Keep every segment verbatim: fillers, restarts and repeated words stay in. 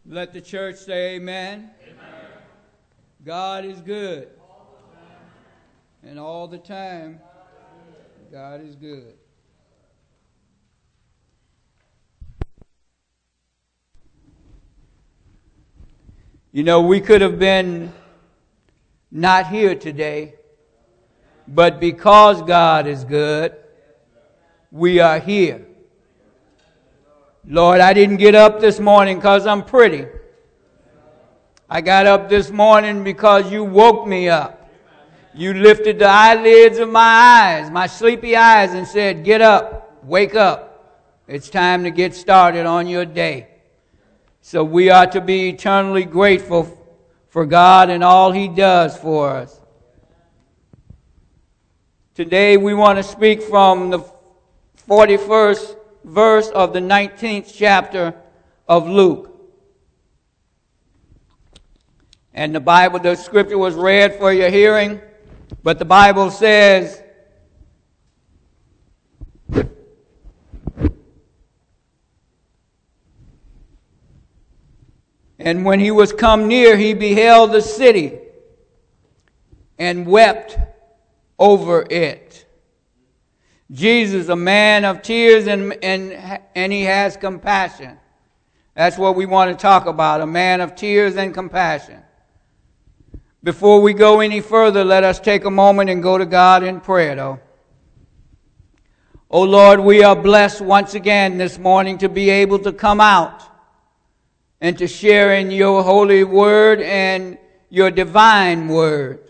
Let the church say amen. Amen. God is good. And all the time, God is good. You know, we could have been not here today, but because God is good, we are here. Lord, I didn't get up this morning because I'm pretty. I got up this morning because you woke me up. You lifted the eyelids of my eyes, my sleepy eyes, and said, get up, wake up. It's time to get started on your day. So we are to be eternally grateful for God and all He does for us. Today we want to speak from the forty-first verse of the nineteenth chapter of Luke. And the Bible, the scripture was read for your hearing, but the Bible says, and when he was come near, he beheld the city and wept over it. Jesus, a man of tears, and, and, and he has compassion. That's what we want to talk about, a man of tears and compassion. Before we go any further, let us take a moment and go to God in prayer, though. Oh Lord, we are blessed once again this morning to be able to come out and to share in your holy word and your divine word.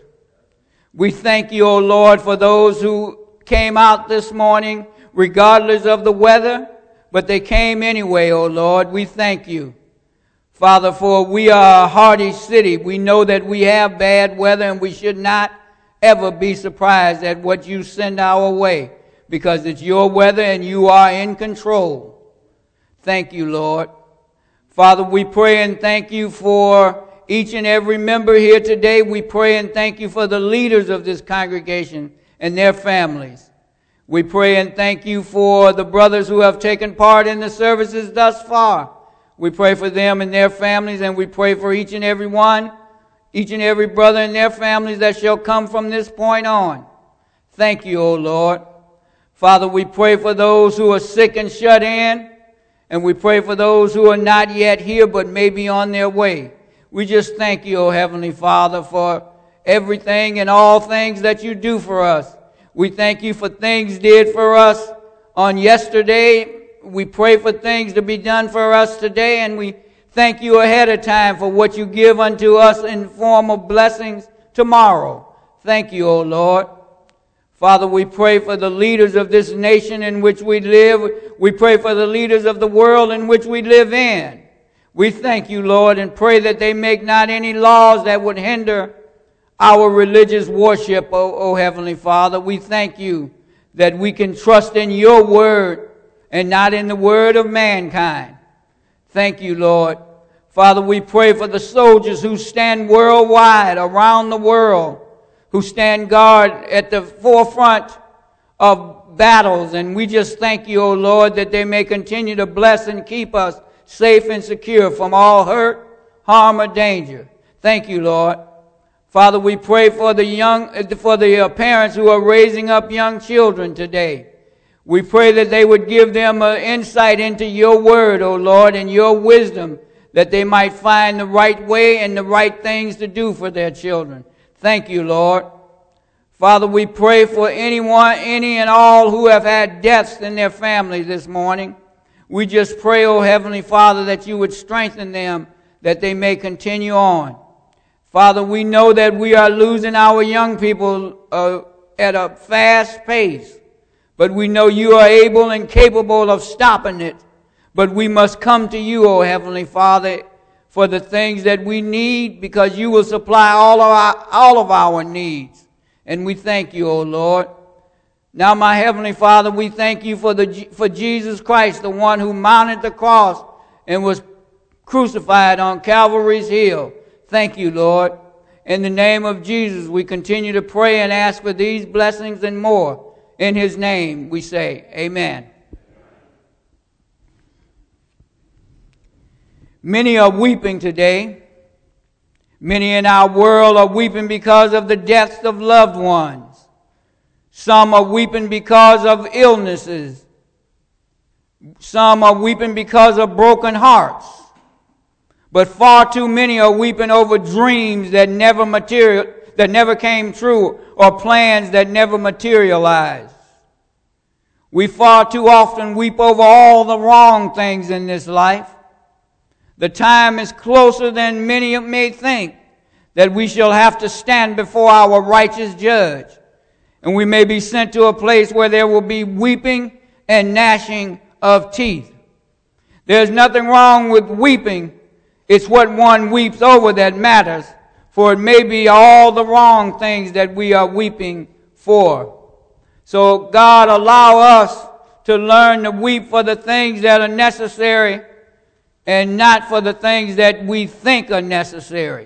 We thank you, O Lord, for those who came out this morning, regardless of the weather, but they came anyway, O Lord. We thank you, Father, for we are a hardy city. We know that we have bad weather, and we should not ever be surprised at what you send our way, because it's your weather and you are in control. Thank you, Lord. Father, we pray and thank you for each and every member here today. We pray and thank you for the leaders of this congregation and their families. We pray and thank you for the brothers who have taken part in the services thus far. We pray for them and their families, and we pray for each and every one, each and every brother and their families that shall come from this point on. Thank you, O Lord. Father, we pray for those who are sick and shut in, and we pray for those who are not yet here but may be on their way. We just thank you, O Heavenly Father, for everything and all things that you do for us. We thank you for things did for us on yesterday. We pray for things to be done for us today, and we thank you ahead of time for what you give unto us in form of blessings tomorrow. Thank you, O Lord. Father, we pray for the leaders of this nation in which we live. We pray for the leaders of the world in which we live in. We thank you, Lord, and pray that they make not any laws that would hinder our religious worship, O, o Heavenly Father. We thank you that we can trust in your word and not in the word of mankind. Thank you, Lord. Father, we pray for the soldiers who stand worldwide, around the world, who stand guard at the forefront of battles. And we just thank you, O Lord, that they may continue to bless and keep us safe and secure from all hurt, harm, or danger. Thank you, Lord. Father, we pray for the young, for the parents who are raising up young children today. We pray that they would give them an insight into your word, O Lord, and your wisdom, that they might find the right way and the right things to do for their children. Thank you, Lord. Father, we pray for anyone, any and all who have had deaths in their families this morning. We just pray, O Heavenly Father, that you would strengthen them, that they may continue on. Father, we know that we are losing our young people uh, at a fast pace, but we know you are able and capable of stopping it. But we must come to you, O Heavenly Father, for the things that we need, because you will supply all of our, all of our needs. And we thank you, O Lord. Now, my Heavenly Father, we thank you for the for Jesus Christ, the one who mounted the cross and was crucified on Calvary's hill. Thank you, Lord. In the name of Jesus, we continue to pray and ask for these blessings and more. In his name, we say, amen. Many are weeping today. Many in our world are weeping because of the deaths of loved ones. Some are weeping because of illnesses. Some are weeping because of broken hearts. But far too many are weeping over dreams that never material, that never came true, or plans that never materialized. We far too often weep over all the wrong things in this life. The time is closer than many may think that we shall have to stand before our righteous judge, and we may be sent to a place where there will be weeping and gnashing of teeth. There's nothing wrong with weeping. It's what one weeps over that matters, for it may be all the wrong things that we are weeping for. So God allow us to learn to weep for the things that are necessary and not for the things that we think are necessary.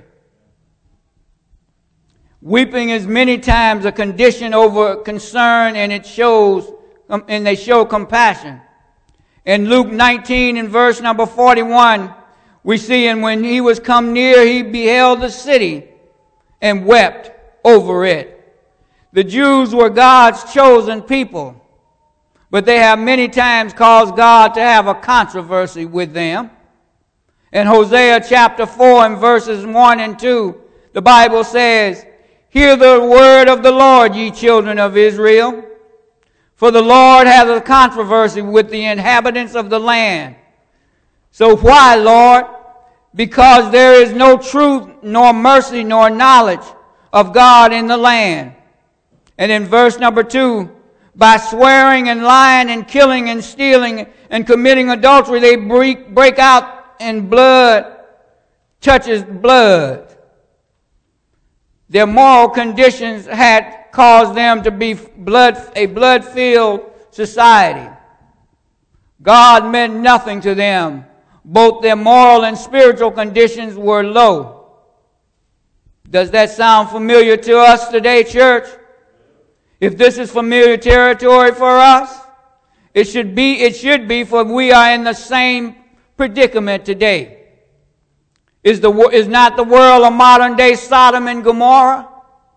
Weeping is many times a condition over concern, and it shows, and they show compassion. In Luke nineteen and verse number forty-one, we see, and when he was come near, he beheld the city and wept over it. The Jews were God's chosen people, but they have many times caused God to have a controversy with them. In Hosea chapter four and verses one and two, the Bible says, "Hear the word of the Lord, ye children of Israel. For the Lord hath a controversy with the inhabitants of the land." So why, Lord? Because there is no truth, nor mercy, nor knowledge of God in the land. And in verse number two, by swearing and lying and killing and stealing and committing adultery, they break, break out in blood, touches blood. Their moral conditions had caused them to be blood, a blood-filled society. God meant nothing to them. Both their moral and spiritual conditions were low. Does that sound familiar to us today, church? If this is familiar territory for us, it should be, it should be, for we are in the same predicament today. Is, the, is not the world a modern-day Sodom and Gomorrah?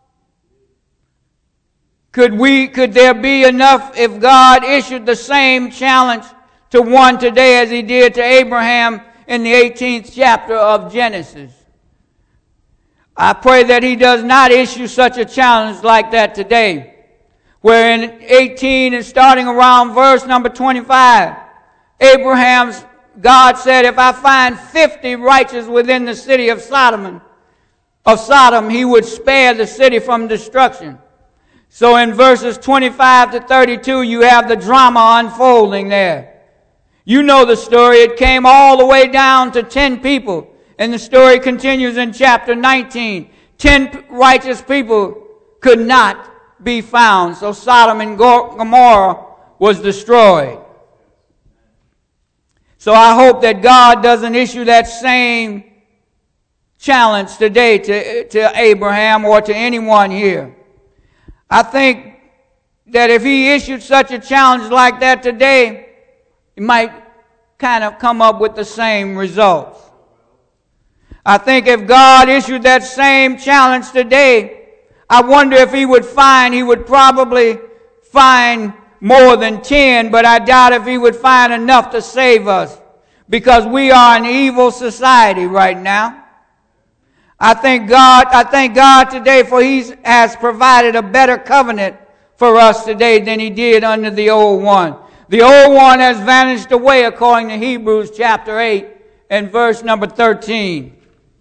Could we, could there be enough if God issued the same challenge to one today as he did to Abraham in the eighteenth chapter of Genesis? I pray that he does not issue such a challenge like that today. Where in eighteen and starting around verse number twenty-five, Abraham's, God said, if I find fifty righteous within the city of Sodom, of Sodom, he would spare the city from destruction. So in verses twenty-five to thirty-two, you have the drama unfolding there. You know the story. It came all the way down to ten people. And the story continues in chapter nineteen. Ten righteous people could not be found. So Sodom and Gomorrah was destroyed. So I hope that God doesn't issue that same challenge today to, to Abraham or to anyone here. I think that if he issued such a challenge like that today, he might kind of come up with the same results. I think if God issued that same challenge today, I wonder if he would find, he would probably find more than ten, but I doubt if he would find enough to save us, because we are an evil society right now. I thank God, I thank God today, for he has provided a better covenant for us today than he did under the old one. The old one has vanished away, according to Hebrews chapter eight and verse number thirteen.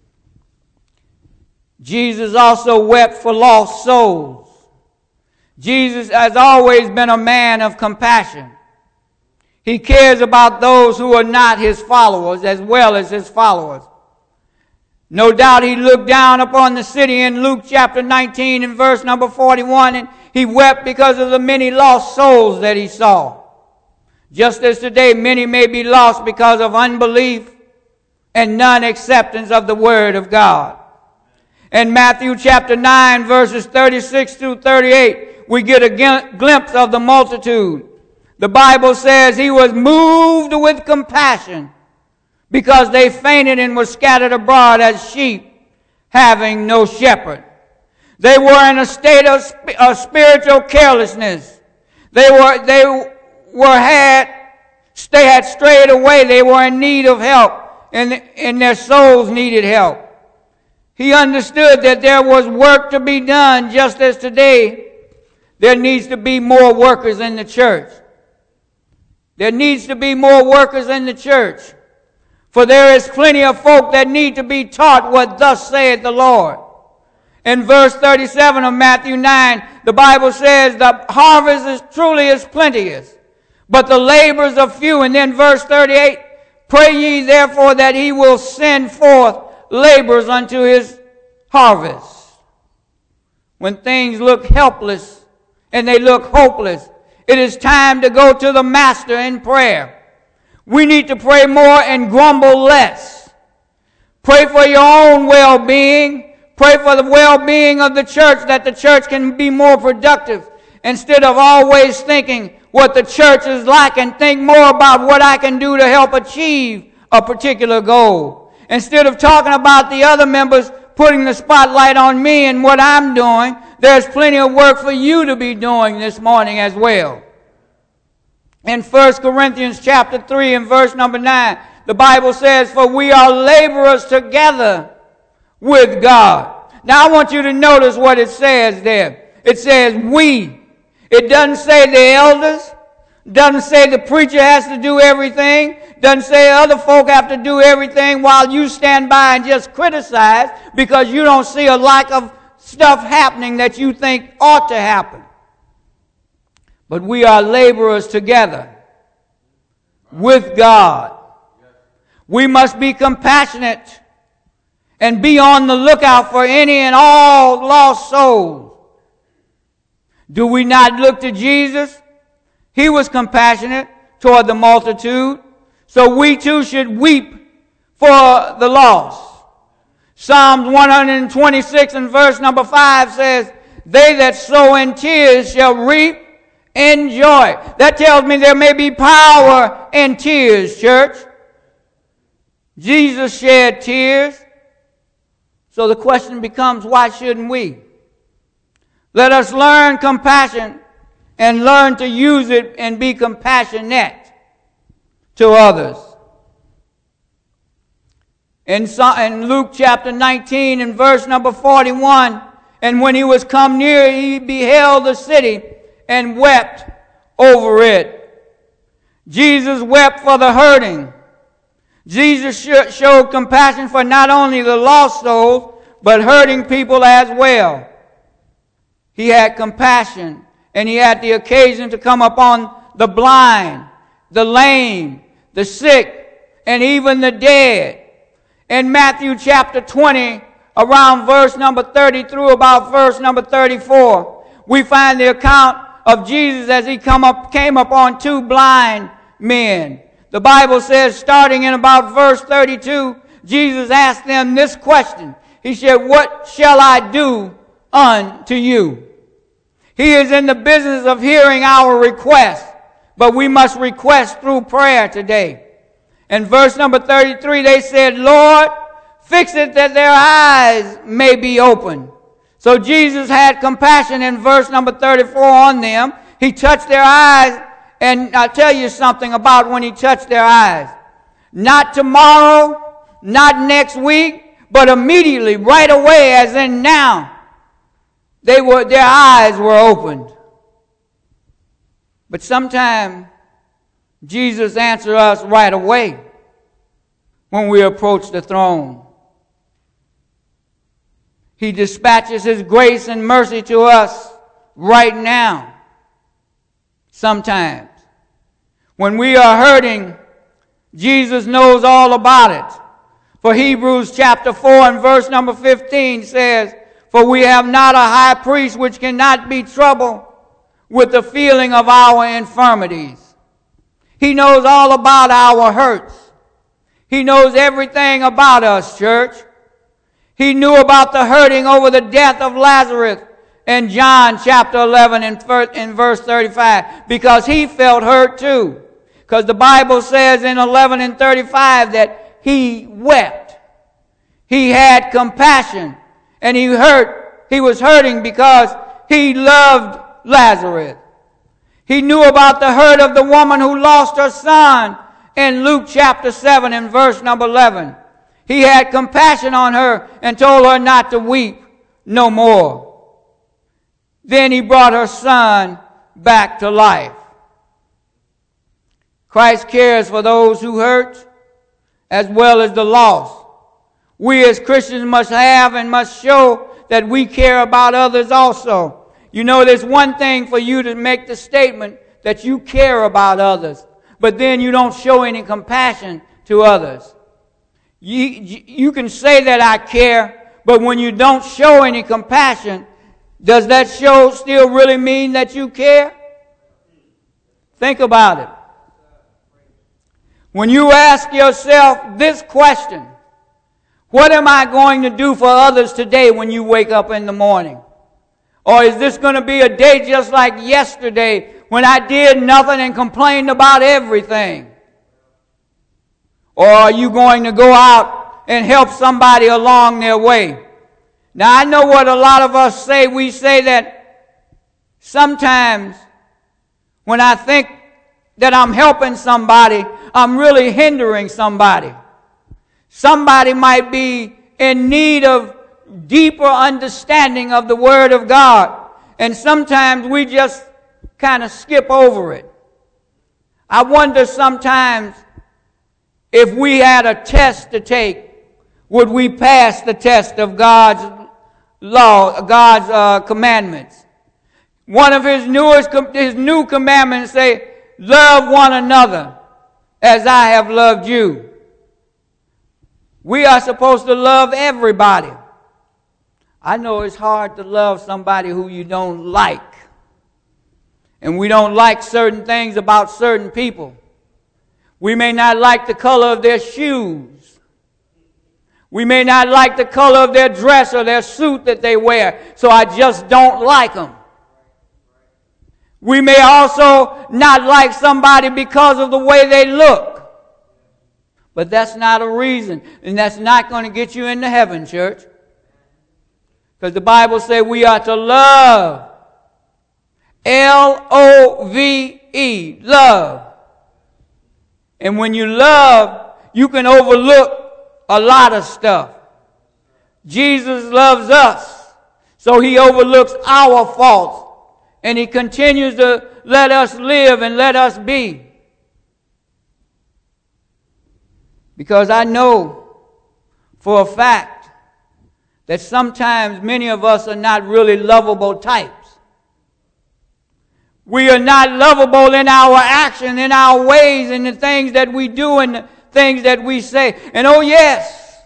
Jesus also wept for lost souls. Jesus has always been a man of compassion. He cares about those who are not his followers as well as his followers. No doubt he looked down upon the city in Luke chapter nineteen and verse number forty-one, and he wept because of the many lost souls that he saw. Just as today many may be lost because of unbelief and non-acceptance of the word of God. In Matthew chapter nine, verses thirty-six through thirty-eight, we get a glimpse of the multitude. The Bible says he was moved with compassion because they fainted and were scattered abroad as sheep having no shepherd. They were in a state of, of spiritual carelessness. They were, they were had, they had strayed away. They were in need of help, and, and their souls needed help. He understood that there was work to be done, just as today there needs to be more workers in the church. There needs to be more workers in the church. For there is plenty of folk that need to be taught what thus saith the Lord. In verse thirty-seven of Matthew nine, the Bible says, the harvest is truly is plenteous, but the labors are few. And then verse thirty-eight, pray ye therefore that he will send forth laborers unto his harvest. When things look helpless and they look hopeless, it is time to go to the Master in prayer. We need to pray more and grumble less. Pray for your own well-being. Pray for the well-being of the church, that the church can be more productive, instead of always thinking what the church is like, and think more about what I can do to help achieve a particular goal. Instead of talking about the other members, putting the spotlight on me and what I'm doing, there's plenty of work for you to be doing this morning as well. In First Corinthians chapter three and verse number nine, the Bible says, for we are laborers together with God. Now I want you to notice what it says there. It says we. It doesn't say the elders. Doesn't say the preacher has to do everything. Doesn't say other folk have to do everything while you stand by and just criticize because you don't see a lack of stuff happening that you think ought to happen. But we are laborers together with God. We must be compassionate and be on the lookout for any and all lost souls. Do we not look to Jesus? He was compassionate toward the multitude, so we too should weep for the lost. Psalms one twenty-six and verse number five says, they that sow in tears shall reap in joy. That tells me there may be power in tears, church. Jesus shed tears. So the question becomes, why shouldn't we? Let us learn compassion and learn to use it and be compassionate to others. In, in Luke chapter nineteen and verse number forty-one, and when he was come near, he beheld the city and wept over it. Jesus wept for the hurting. Jesus showed compassion for not only the lost souls, but hurting people as well. He had compassion, and he had the occasion to come upon the blind, the lame, the sick, and even the dead. In Matthew chapter twenty, around verse number thirty through about verse number thirty-four, we find the account of Jesus as he come up, came upon two blind men. The Bible says, starting in about verse thirty-two, Jesus asked them this question. He said, what shall I do unto you? He is in the business of hearing our request, but we must request through prayer today. In verse number thirty-three, they said, Lord, fix it that their eyes may be opened. So Jesus had compassion in verse number thirty-four on them. He touched their eyes, and I'll tell you something about when he touched their eyes. Not tomorrow, not next week, but immediately, right away, as in now, they were, their eyes were opened. But sometimes Jesus answers us right away when we approach the throne. He dispatches his grace and mercy to us right now. Sometimes. When we are hurting, Jesus knows all about it. For Hebrews chapter four and verse number fifteen says, for we have not a high priest which cannot be troubled with the feeling of our infirmities. He knows all about our hurts. He knows everything about us, church. He knew about the hurting over the death of Lazarus in John chapter eleven and verse thirty-five, because he felt hurt too. Because the Bible says in eleven and thirty-five that he wept. He had compassion, and he hurt. He was hurting because he loved Lazarus. He knew about the hurt of the woman who lost her son in Luke chapter seven and verse number eleven. He had compassion on her and told her not to weep no more. Then he brought her son back to life. Christ cares for those who hurt as well as the lost. We as Christians must have and must show that we care about others also. You know, there's one thing for you to make the statement that you care about others, but then you don't show any compassion to others. You, you can say that I care, but when you don't show any compassion, does that show still really mean that you care? Think about it. When you ask yourself this question, what am I going to do for others today when you wake up in the morning? Or is this going to be a day just like yesterday when I did nothing and complained about everything? Or are you going to go out and help somebody along their way? Now, I know what a lot of us say. We say that sometimes when I think that I'm helping somebody, I'm really hindering somebody. Somebody might be in need of deeper understanding of the Word of God, and sometimes we just kind of skip over it. I wonder sometimes if we had a test to take, would we pass the test of God's law, God's uh, commandments? One of His newest, His new commandments say, "Love one another as I have loved you." We are supposed to love everybody. I know it's hard to love somebody who you don't like. And we don't like certain things about certain people. We may not like the color of their shoes. We may not like the color of their dress or their suit that they wear, so I just don't like them. We may also not like somebody because of the way they look. But that's not a reason, and that's not going to get you into heaven, church. Because the Bible says we are to love. L O V E, love. And when you love, you can overlook a lot of stuff. Jesus loves us, so He overlooks our faults, and He continues to let us live and let us be. Because I know for a fact that sometimes many of us are not really lovable types. We are not lovable in our action, in our ways, in the things that we do and the things that we say. And oh yes,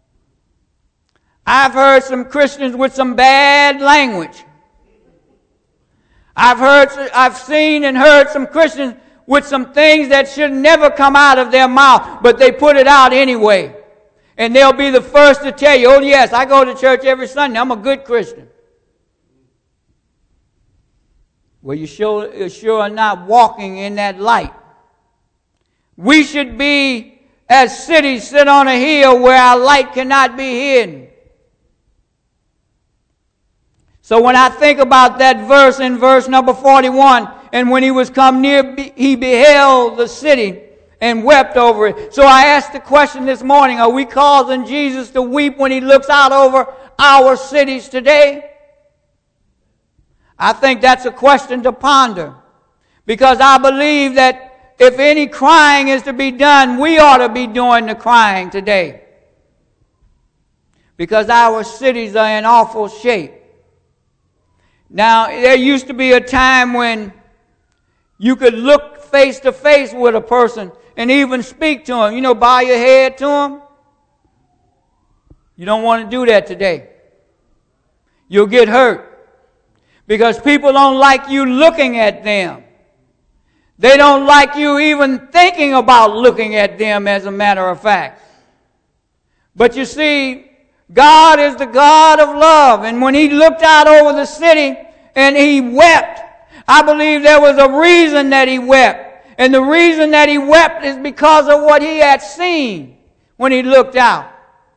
I've heard some Christians with some bad language. I've heard, I've seen and heard some Christians with some things that should never come out of their mouth, but they put it out anyway. And they'll be the first to tell you, oh yes, I go to church every Sunday. I'm a good Christian. Well, you sure, you sure are not walking in that light. We should be as cities sit on a hill where our light cannot be hidden. So when I think about that verse in verse number forty-one, and when he was come near, he beheld the city and wept over it. So I asked the question this morning, are we causing Jesus to weep when He looks out over our cities today? I think that's a question to ponder. Because I believe that if any crying is to be done, we ought to be doing the crying today. Because our cities are in awful shape. Now, there used to be a time when you could look face to face with a person and even speak to him. You know, bow your head to him. You don't want to do that today. You'll get hurt. Because people don't like you looking at them. They don't like you even thinking about looking at them, as a matter of fact. But you see, God is the God of love. And when He looked out over the city and He wept, I believe there was a reason that He wept. And the reason that He wept is because of what He had seen. when he looked out.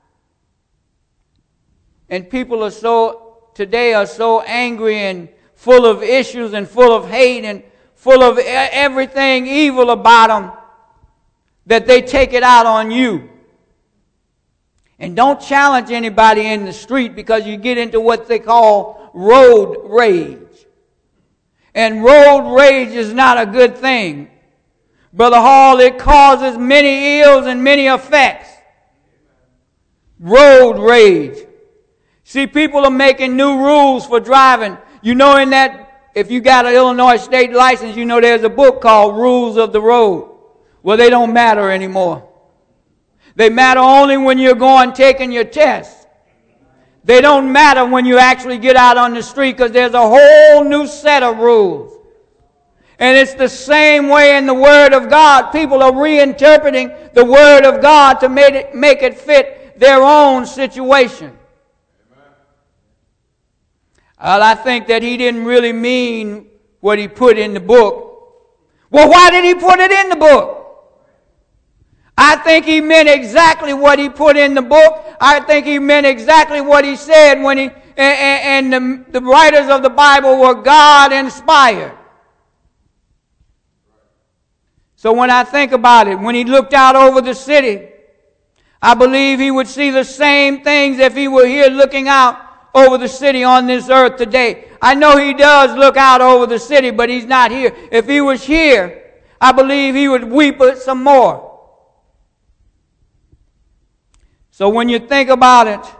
And people are so, today are so angry and full of issues and full of hate and full of everything evil about them that they take it out on you. And don't challenge anybody in the street because you get into what they call road rage. And road rage is not a good thing. Brother Hall, it causes many ills and many effects. Road rage. See, people are making new rules for driving. You know, in that, if you got an Illinois state license, you know there's a book called Rules of the Road. Well, they don't matter anymore. They matter only when you're going taking your test. They don't matter when you actually get out on the street because there's a whole new set of rules. And it's the same way in the Word of God. People are reinterpreting the Word of God to make it, make it fit their own situation. Well, I think that he didn't really mean what he put in the book. Well, why did he put it in the book? I think he meant exactly what he put in the book. I think he meant exactly what he said when he, and, and the, the writers of the Bible were God inspired. So when I think about it, when he looked out over the city, I believe he would see the same things if he were here looking out over the city on this earth today. I know he does look out over the city, but he's not here. If he was here, I believe he would weep some more. So when you think about it,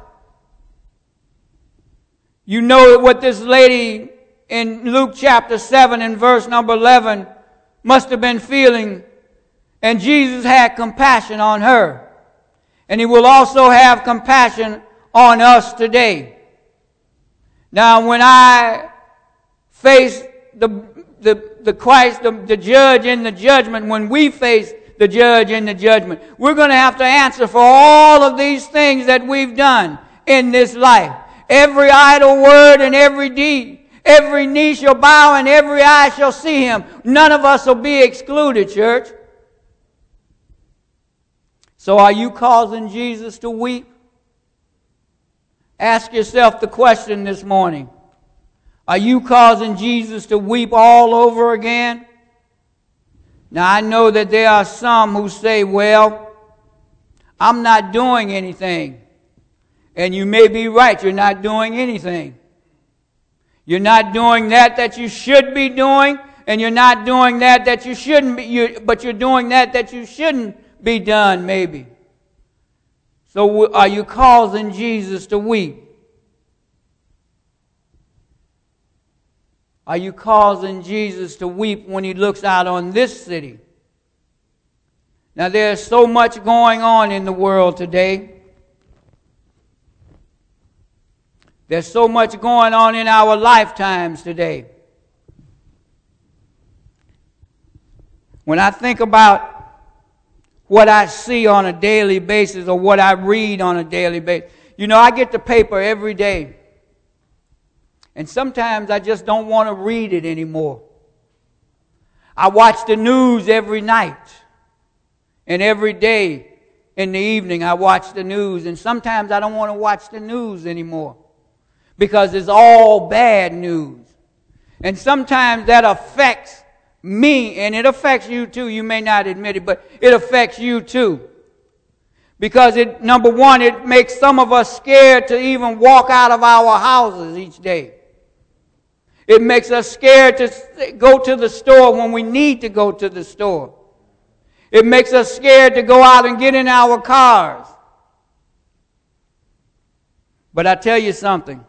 you know what this lady in Luke chapter seven and verse number eleven must have been feeling. And Jesus had compassion on her. And he will also have compassion on us today. Now, when I face the, the, the Christ, the, the judge in the judgment, when we face the judge in the judgment, we're going to have to answer for all of these things that we've done in this life. Every idle word and every deed. Every knee shall bow and every eye shall see him. None of us will be excluded, church. So are you causing Jesus to weep? Ask yourself the question this morning. Are you causing Jesus to weep all over again? Now, I know that there are some who say, well, I'm not doing anything. And you may be right, you're not doing anything. You're not doing that that you should be doing, and you're not doing that that you shouldn't be, you, but you're doing that that you shouldn't be done, maybe. So are you causing Jesus to weep? Are you causing Jesus to weep when he looks out on this city? Now, there's so much going on in the world today. There's so much going on in our lifetimes today. When I think about what I see on a daily basis or what I read on a daily basis, you know, I get the paper every day. And sometimes I just don't want to read it anymore. I watch the news every night. And every day in the evening I watch the news. And sometimes I don't want to watch the news anymore. Because it's all bad news. And sometimes that affects me. And it affects you too. You may not admit it, but it affects you too. Because it, number one, it makes some of us scared to even walk out of our houses each day. It makes us scared to go to the store when we need to go to the store. It makes us scared to go out and get in our cars. But I tell you something.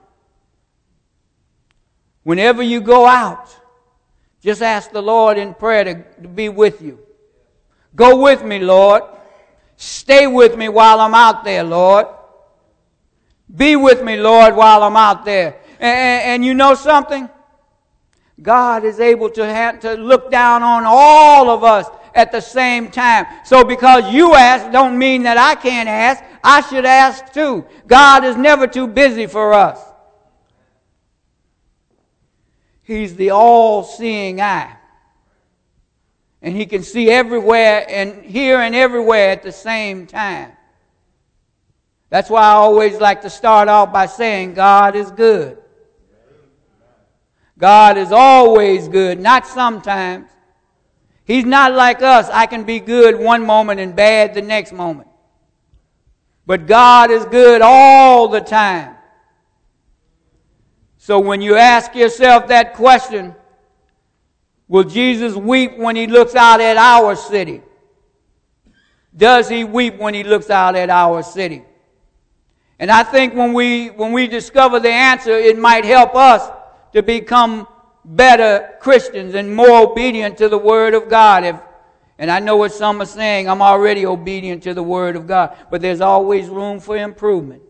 Whenever you go out, just ask the Lord in prayer to, to be with you. Go with me, Lord. Stay with me while I'm out there, Lord. Be with me, Lord, while I'm out there. And, and, and you know something? God is able to have, to look down on all of us at the same time. So because you ask don't mean that I can't ask. I should ask too. God is never too busy for us. He's the all-seeing eye. And he can see everywhere and here and everywhere at the same time. That's why I always like to start off by saying God is good. God is always good, not sometimes. He's not like us. I can be good one moment and bad the next moment. But God is good all the time. So when you ask yourself that question, will Jesus weep when he looks out at our city? Does he weep when he looks out at our city? And I think when we when we discover the answer, it might help us to become better Christians and more obedient to the Word of God. If, and I know what some are saying, I'm already obedient to the Word of God, but there's always room for improvement.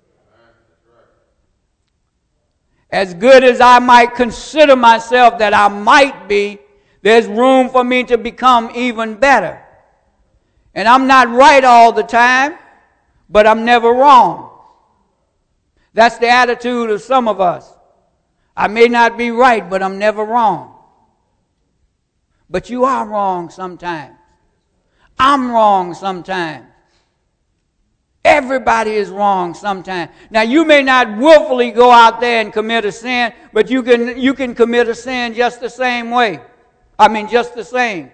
As good as I might consider myself that I might be, there's room for me to become even better. And I'm not right all the time, but I'm never wrong. That's the attitude of some of us. I may not be right, but I'm never wrong. But you are wrong sometimes. I'm wrong sometimes. Everybody is wrong sometimes. Now, you may not willfully go out there and commit a sin, but you can, you can commit a sin just the same way. I mean, just the same.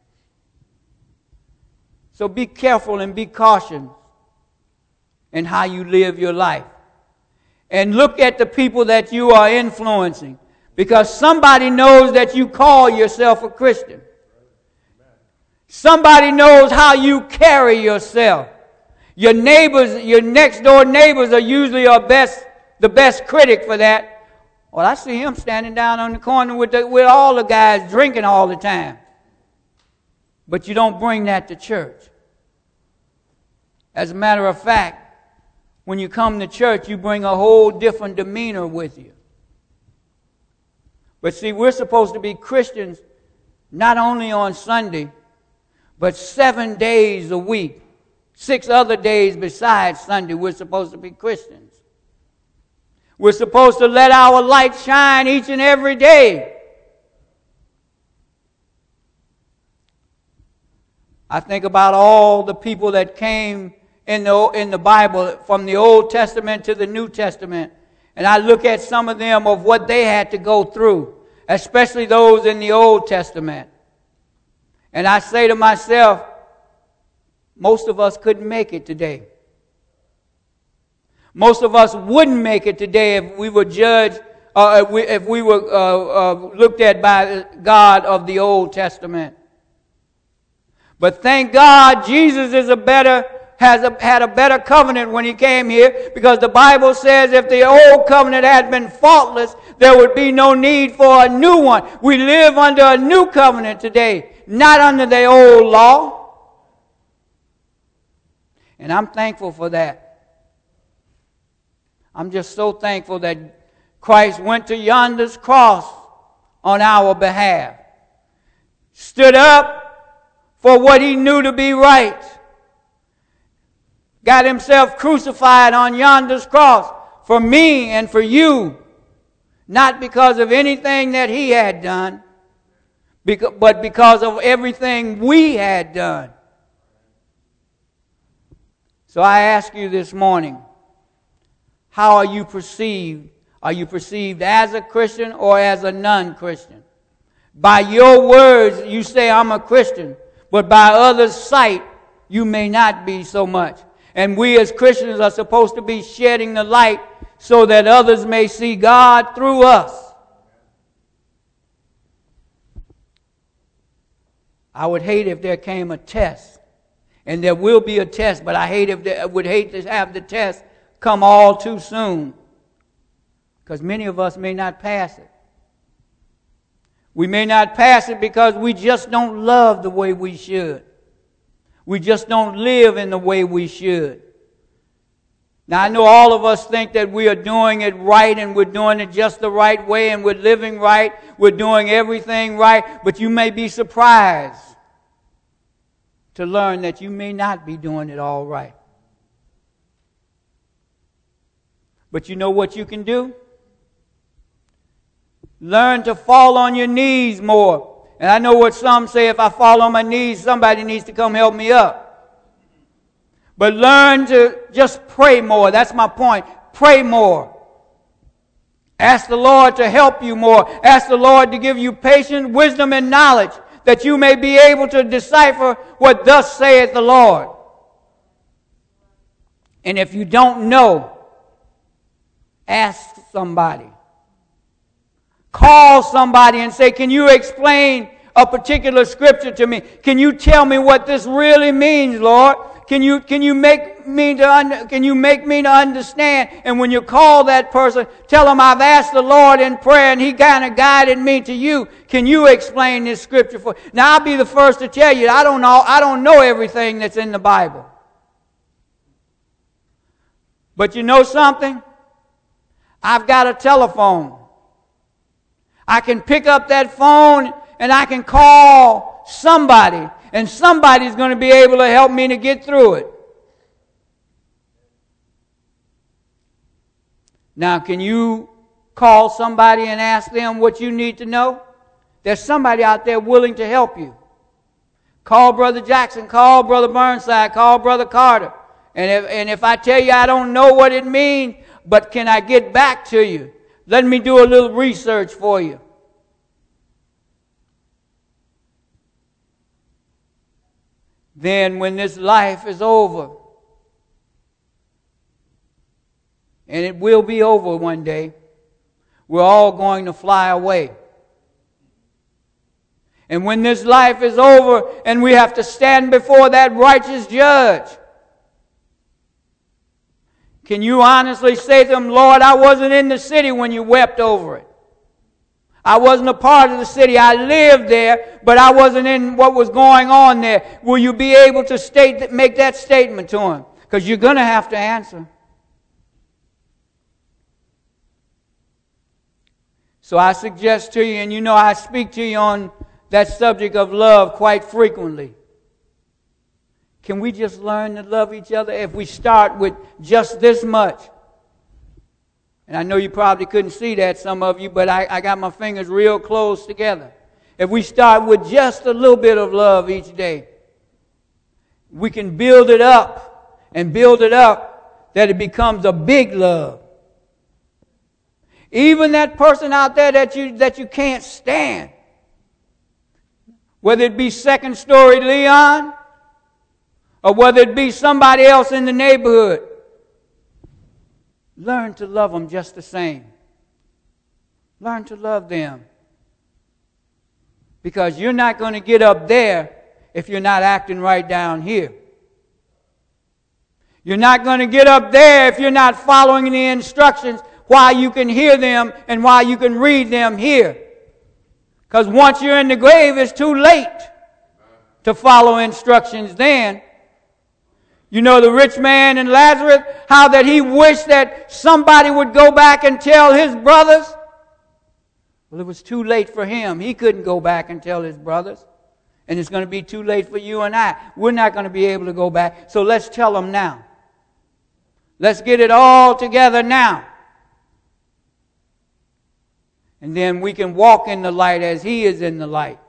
So be careful and be cautious in how you live your life. And look at the people that you are influencing, because somebody knows that you call yourself a Christian. Somebody knows how you carry yourself. Your neighbors, your next door neighbors are usually our best, the best critic for that. Well, I see him standing down on the corner with, the, with all the guys drinking all the time. But you don't bring that to church. As a matter of fact, when you come to church, you bring a whole different demeanor with you. But see, we're supposed to be Christians not only on Sunday, but seven days a week. Six other days besides Sunday, we're supposed to be Christians. We're supposed to let our light shine each and every day. I think about all the people that came in the, in the Bible from the Old Testament to the New Testament. And I look at some of them of what they had to go through, especially those in the Old Testament. And I say to myself, most of us couldn't make it today. Most of us wouldn't make it today if we were judged, uh, if, we, if we were uh, uh, looked at by God of the Old Testament. But thank God Jesus is a better, has a, had a better covenant when he came here, because the Bible says if the old covenant had been faultless, there would be no need for a new one. We live under a new covenant today, not under the old law. And I'm thankful for that. I'm just so thankful that Christ went to yonder's cross on our behalf. Stood up for what he knew to be right. Got himself crucified on yonder's cross for me and for you. Not because of anything that he had done, but because of everything we had done. So I ask you this morning, how are you perceived? Are you perceived as a Christian or as a non-Christian? By your words, you say, I'm a Christian, but by others' sight, you may not be so much. And we as Christians are supposed to be shedding the light so that others may see God through us. I would hate if there came a test. And there will be a test, but I hate if they, I would hate to have the test come all too soon, because many of us may not pass it. We may not pass it because we just don't love the way we should. We just don't live in the way we should. Now, I know all of us think that we are doing it right and we're doing it just the right way and we're living right, we're doing everything right, but you may be surprised to learn that you may not be doing it all right. But you know what you can do? Learn to fall on your knees more. And I know what some say, if I fall on my knees, somebody needs to come help me up. But learn to just pray more. That's my point. Pray more. Ask the Lord to help you more. Ask the Lord to give you patience, wisdom, and knowledge, that you may be able to decipher what thus saith the Lord. And if you don't know, ask somebody. Call somebody and say, can you explain a particular scripture to me? Can you tell me what this really means, Lord? Can you can you make me to under, can you make me to understand? And when you call that person, tell them I've asked the Lord in prayer and He kind of guided me to you. Can you explain this scripture for? Now I'll be the first to tell you I don't know I don't know everything that's in the Bible. But you know something? I've got a telephone. I can pick up that phone and I can call somebody. And somebody's going to be able to help me to get through it. Now, can you call somebody and ask them what you need to know? There's somebody out there willing to help you. Call Brother Jackson, call Brother Burnside, call Brother Carter. And if, and if I tell you I don't know what it means, but can I get back to you? Let me do a little research for you. Then when this life is over, and it will be over one day, we're all going to fly away. And when this life is over and we have to stand before that righteous judge, can you honestly say to him, Lord, I wasn't in the city when you wept over it. I wasn't a part of the city. I lived there, but I wasn't in what was going on there. Will you be able to state that, make that statement to him? Because you're going to have to answer. So I suggest to you, and you know I speak to you on that subject of love quite frequently. Can we just learn to love each other if we start with just this much? And I know you probably couldn't see that, some of you, but I, I got my fingers real close together. If we start with just a little bit of love each day, we can build it up and build it up that it becomes a big love. Even that person out there that you that you can't stand, whether it be Second Story Leon or whether it be somebody else in the neighborhood, learn to love them just the same. Learn to love them. Because you're not going to get up there if you're not acting right down here. You're not going to get up there if you're not following the instructions while you can hear them and while you can read them here. Because once you're in the grave, it's too late to follow instructions then. You know the rich man and Lazarus, how that he wished that somebody would go back and tell his brothers. Well, it was too late for him. He couldn't go back and tell his brothers. And it's going to be too late for you and I. We're not going to be able to go back. So let's tell them now. Let's get it all together now. And then we can walk in the light as He is in the light.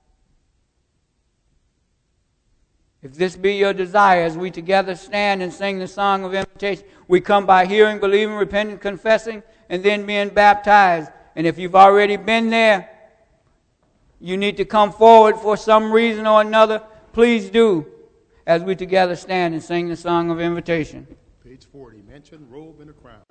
If this be your desire, as we together stand and sing the song of invitation, we come by hearing, believing, repenting, confessing, and then being baptized. And if you've already been there, you need to come forward for some reason or another, please do, as we together stand and sing the song of invitation. Page forty, mention, robe, and a crown.